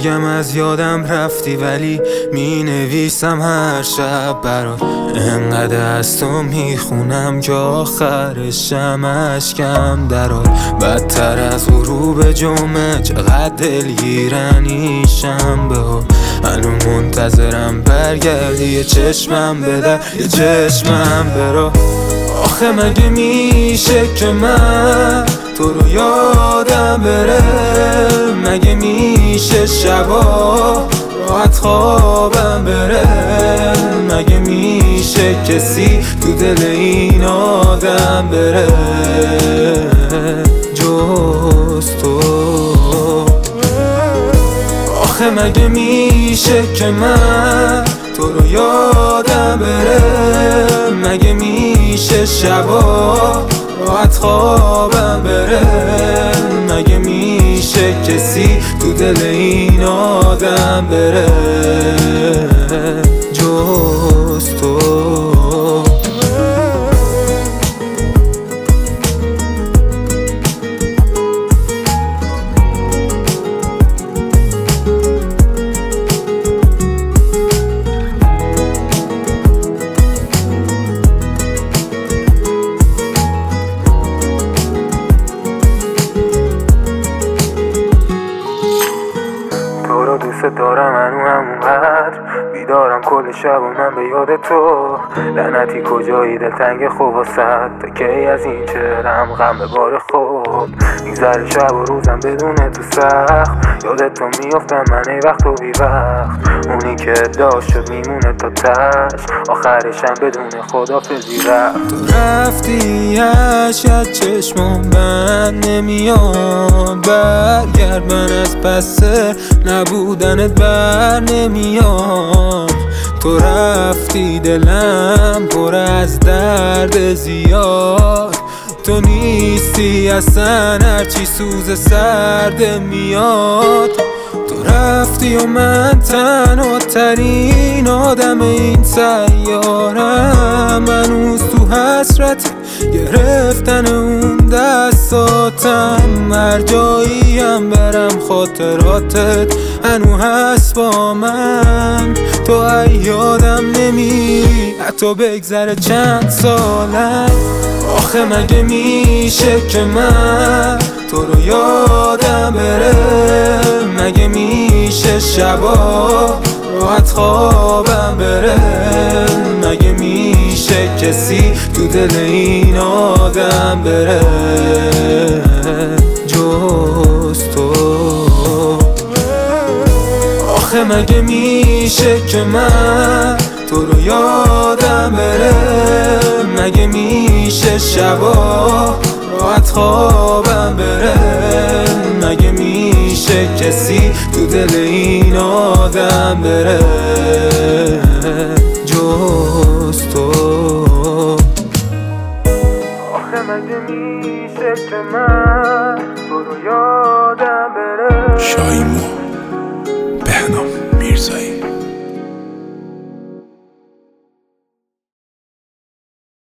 میگم از یادم رفتی، ولی می نویسم هر شب برات. انقدر از تو میخونم که آخرشم اشکم درات. بدتر از غروب جمعه چقدر دلگیرنیشم به ها. هنو منتظرم برگردی، یه چشمم بده یه چشمم برا. آخه مگه میشه که من تو رو یادم بره؟ مگه میشه شبا راحت خوابم بره؟ مگه میشه کسی تو دل این آدم بره جز تو؟ آخه مگه میشه که من تو رو یادم بره؟ مگه میشه شبا راحت خوابم بره؟ مگه میشه کسی تو دل این آدم بره جز تو؟ دوست دارم منو همونقدر بیدارم کل شب و من به یاد تو. لعنتی کجایی دلتنگ خوب و صد تا کی از این چهرم غم به بار خود. میگذره شب و روزم بدون تو سخت، یادت تو میافتم من ای وقت و بی وقت. اونی که داشت شد میمونه تا تش، آخرشم بدون خدافظی رفت. تو رفتی عشقت چشمم بند نمیاد، برگرد من از پس نبودنت بر نمیام. تو رفتی دلم پر از درد زیاد، تو نیستی اصلا هرچی سوز سرد میاد. تو رفتی و من تنها ترین آدم این سیارم، هنوز تو حسرت گرفتن اون دستاتم. هر جاییم برم خاطراتت هنو هست با من. تو یادم نمیری حتی بگذره چند سالم. آخه مگه میشه که من تو رو یادم بره؟ مگه میشه شبا راحت خوابم بره؟ مگه میشه کسی تو دل این آدم بره جز تو؟ آخه مگه میشه که من تو رو یادم بره؟ مگه میشه شبا راحت خوابم بره؟ مگه میشه کسی تو دل این آدم بره جز تو؟ آخه مگه میشه که من تو رو یادم بره؟ شایمو بهنام میرزایی.